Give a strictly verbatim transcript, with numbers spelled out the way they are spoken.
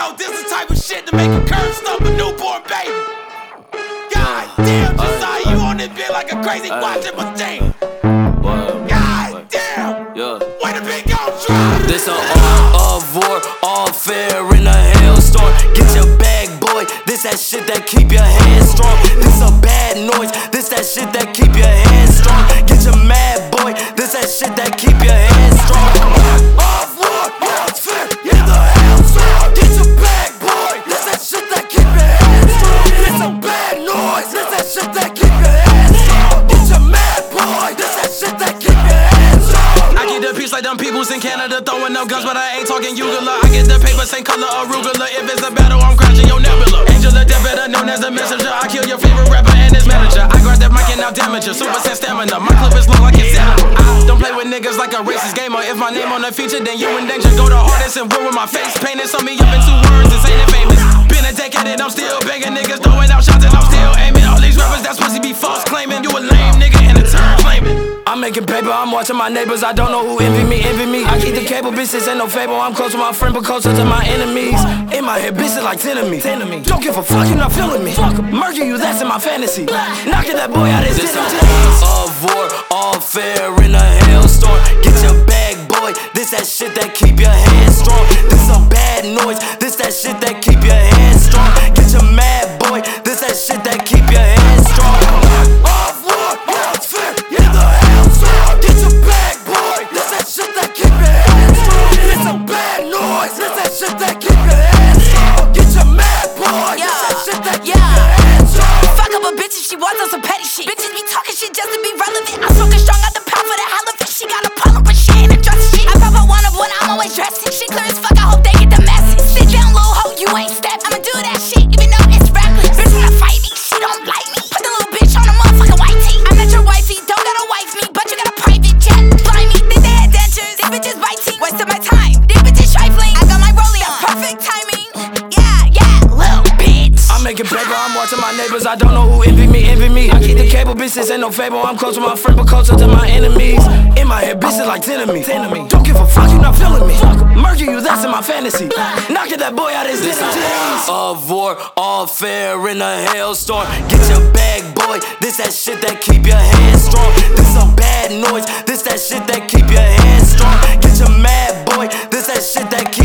Yo, this is the type of shit to make a curve stump a newborn baby. God damn, just saw you on this bit like a crazy watching machine. God damn, way to be gon' drive. This a all of war, all fair in a hailstorm. Get your bag, boy, this that shit that keep your hands strong. This a bad noise, this that shit that keep your hands strong. Get your mad, boy, this that shit that keep your hands strong. All war, all fair in the hailstorm. Get your bag, boy, this that shit that keep your hands strong. This a bad noise, this that shit that keep your hands strong. Get your mad, boy, this that shit that keep your hands strong. I get the peace like them peoples in Canada throwing up guns, but I ain't talking Ugula. I get the paper, same color arugula. If it's a battle, I'm crashing your nebula. Angel of death, better known as a messenger. I kill your favorite rapper and his manager. I grab that mic and now damage you. Super Saiyan stamina, my clip is look like it's animal. I don't play with niggas like a racist gamer. If my name on the feature, then you in danger. Go to hardest and war with my face painted. Sum me up in two words and saying it famous. Been a decade and I'm still begging niggas, throwing out shots and I'm still aiming. All these rappers that's supposed to be false claiming. You a lame nigga and a turn claiming. I'm making paper, I'm watching my neighbors. I don't know who envy me, envy me. I keep the cable, bitches ain't no fable. I'm close to my friend, but closer to my enemies. In my head, bitches like ten of me. Don't give a fuck, you're not feeling me. Murder you, that's in my fantasy. Knocking that boy out his This titties. of war, all fair in a hailstorm. Get your bag, boy, this that shit that keep your hands strong. This a bad noise, this that shit that keep your hands strong. Get your mad, boy, this that shit that keep your hands strong. Of war, all fair in the hailstorm. Get your bag, boy, this that shit that keep your hands strong. This a bad noise, this that shit that keep your hands strong. Get your mad, boy, this that shit that keep your hands strong. Fuck up a bitch if she wants on some petty shit. Bitches be talking shit just to be relevant. I'm smoking strong out the pound for the hell of it. She got a problem, but she ain't addressing shit. I pop out one of when I'm always dressing. She clear as fuck, I hope they get the message. Sit down, little hoe, you ain't step. I'ma do that shit, even though it's reckless. Bitch wanna fight me, she don't like me. Put the little bitch on a motherfucking white tee. I met your wifey, don't gotta wife me, but you got a private jet. Blind me, think they had dentures. These bitches biting, wasting my time. These bitches trifling, I got my rollie on. Perfect timing, yeah, yeah, little bitch. I'm making paper, I'm watching my neighbors. I don't know who envy me, envy me. I keep the cable, bitches ain't no fable. I'm close to my friend, but closer to my enemies. In my head, bitches like ten of me. Don't give a fuck, you're not feeling me. Murder you, that's in my fantasy. Knocking that boy out his titties. Of war, all fair in a hailstorm. Get your bag, boy, this that shit that keep your hands strong. This a bad noise, this that shit that keep your hands strong. Get your mad, boy, this that shit that keep